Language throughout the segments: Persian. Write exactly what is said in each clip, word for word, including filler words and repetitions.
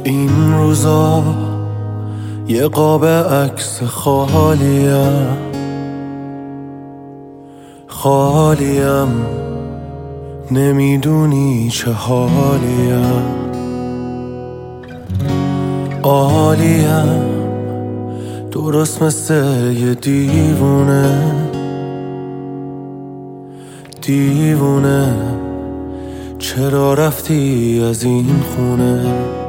این روزا یه قاب عکس خالیم خالیم نمیدونی چه حالیم عالیم درست مثل یه دیوونه دیوونه چرا رفتی از این خونه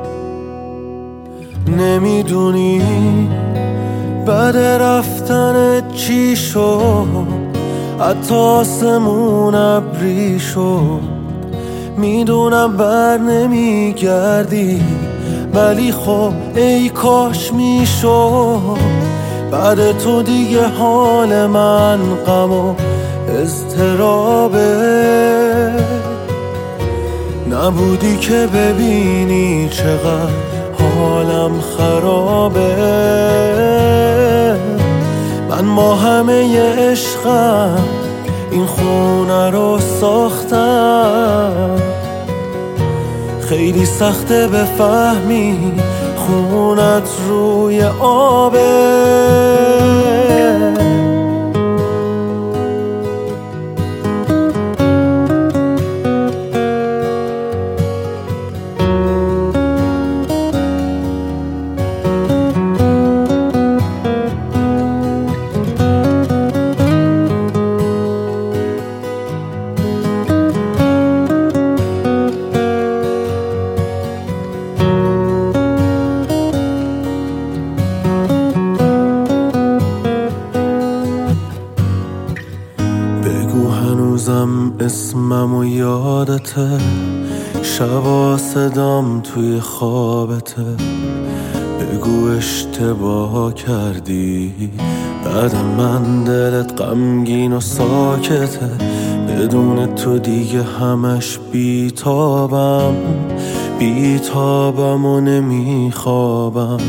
نمیدونی بعد رفتن چی شد حتی آسمون ابری شد میدونم بر نمیگردی ولی خب ای کاش میشد بعد تو دیگه حال من غم و اضطرابه نبودی که ببینی چقدر حالم خرابه من با همه عشقم این خونه رو ساختم خیلی سخته بفهمی خونت روی آبه بگو هنوزم اسمم و یادته شبا صدام توی خوابته بگو اشتباه کردی بعد من دلت غمگین و ساکته بدون تو دیگه همش بیتابم بیتابم و نمیخوابم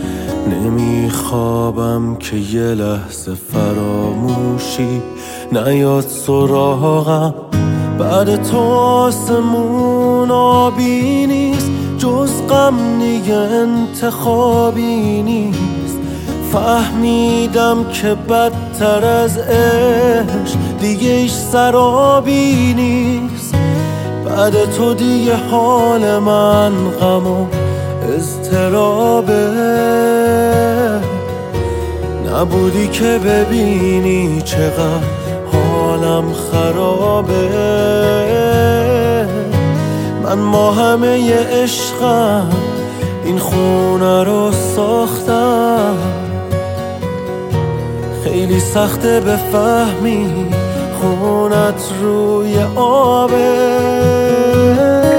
نمیخوابم که یه لحظه فراموشی نیاد سراغم بعد تو آسمون آبی نیست جز غم دیگه انتخابی نیست فهمیدم که بدتر از عشق دیگه ایش سرابی نیست بعد تو دیگه حال من غم و اضطرابه نبودی که ببینی چقدر حالم خرابه من با همه عشقم این خونه رو ساختم خیلی سخته بفهمی خونت روی آبه